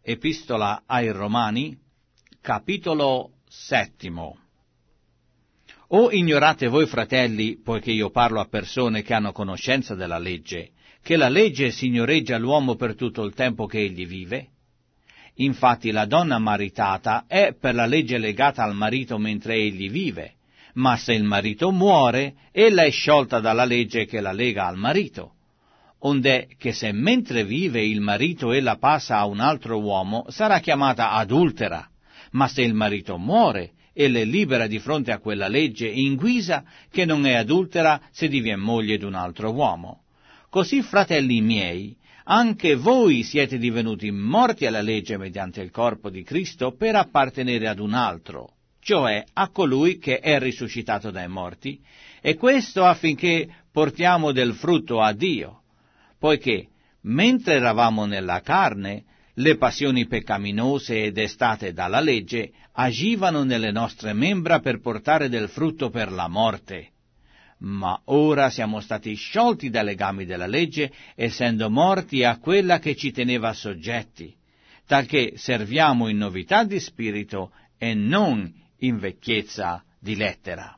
Epistola ai Romani, capitolo 7. O ignorate voi, fratelli, poiché io parlo a persone che hanno conoscenza della legge, che la legge signoreggia l'uomo per tutto il tempo che egli vive? Infatti la donna maritata è per la legge legata al marito mentre egli vive, ma se il marito muore, ella è sciolta dalla legge che la lega al marito. Ond'è che se mentre vive il marito ella passa a un altro uomo, sarà chiamata adultera, ma se il marito muore, ella è libera di fronte a quella legge in guisa che non è adultera se divien moglie d'un altro uomo. Così, fratelli miei, anche voi siete divenuti morti alla legge mediante il corpo di Cristo per appartenere ad un altro, cioè a colui che è risuscitato dai morti, e questo affinché portiamo del frutto a Dio. Poiché, mentre eravamo nella carne, le passioni peccaminose e destate dalla legge agivano nelle nostre membra per portare del frutto per la morte. Ma ora siamo stati sciolti dai legami della legge, essendo morti a quella che ci teneva soggetti, talché serviamo in novità di spirito e non in vecchiezza di lettera.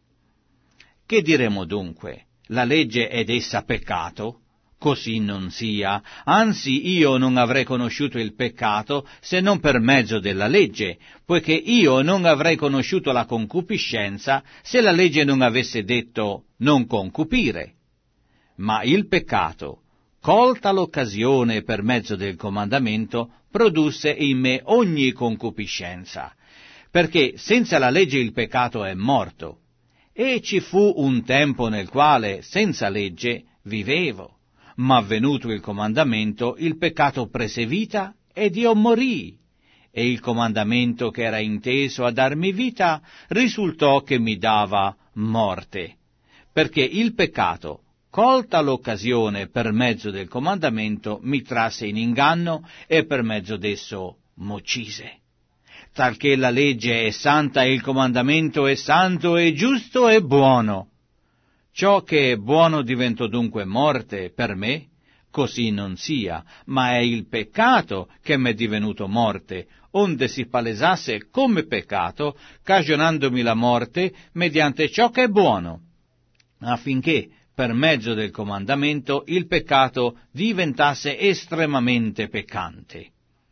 Che diremo dunque? La legge ed essa peccato? Così non sia, anzi io non avrei conosciuto il peccato se non per mezzo della legge, poiché io non avrei conosciuto la concupiscenza se la legge non avesse detto non concupire. Ma il peccato, colta l'occasione per mezzo del comandamento, produsse in me ogni concupiscenza, perché senza la legge il peccato è morto, e ci fu un tempo nel quale senza legge vivevo. Ma venuto il comandamento, il peccato prese vita ed io morii. E il comandamento che era inteso a darmi vita risultò che mi dava morte, perché il peccato, colta l'occasione per mezzo del comandamento, mi trasse in inganno e per mezzo d'esso m'uccise. Talché la legge è santa e il comandamento è santo e giusto e buono. Ciò che è buono diventò dunque morte per me? Così non sia, ma è il peccato che m'è divenuto morte, onde si palesasse come peccato, cagionandomi la morte mediante ciò che è buono, affinché per mezzo del comandamento il peccato diventasse estremamente peccante.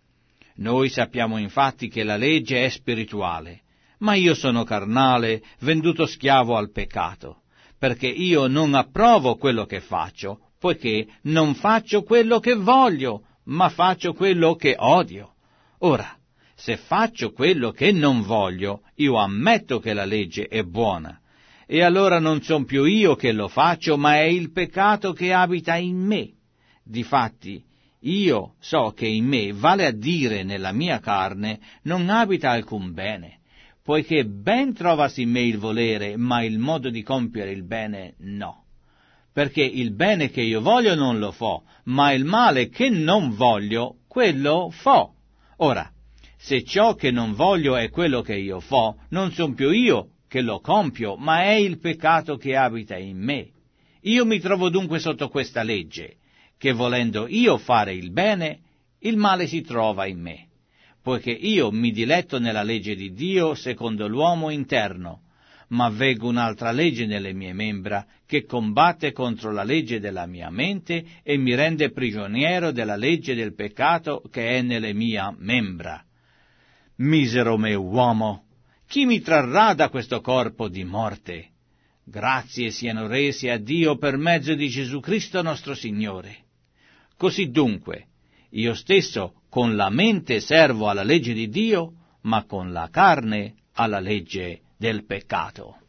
Noi sappiamo infatti che la legge è spirituale, ma io sono carnale, venduto schiavo al peccato, perché io non approvo quello che faccio, poiché non faccio quello che voglio, ma faccio quello che odio. Ora, se faccio quello che non voglio, io ammetto che la legge è buona, e allora non son più io che lo faccio, ma è il peccato che abita in me. Difatti, io so che in me, vale a dire nella mia carne, non abita alcun bene, poiché ben trovasi in me il volere, ma il modo di compiere il bene no. Perché il bene che io voglio non lo fo, ma il male che non voglio, quello fo. Ora, se ciò che non voglio è quello che io fo, non son più io che lo compio, ma è il peccato che abita in me. Io mi trovo dunque sotto questa legge, che volendo io fare il bene, il male si trova in me. Poiché io mi diletto nella legge di Dio secondo l'uomo interno, ma veggo un'altra legge nelle mie membra, che combatte contro la legge della mia mente e mi rende prigioniero della legge del peccato che è nelle mie membra. Misero me uomo, chi mi trarrà da questo corpo di morte? Grazie siano rese a Dio per mezzo di Gesù Cristo nostro Signore. Così dunque, io stesso con la mente servo alla legge di Dio, ma con la carne alla legge del peccato.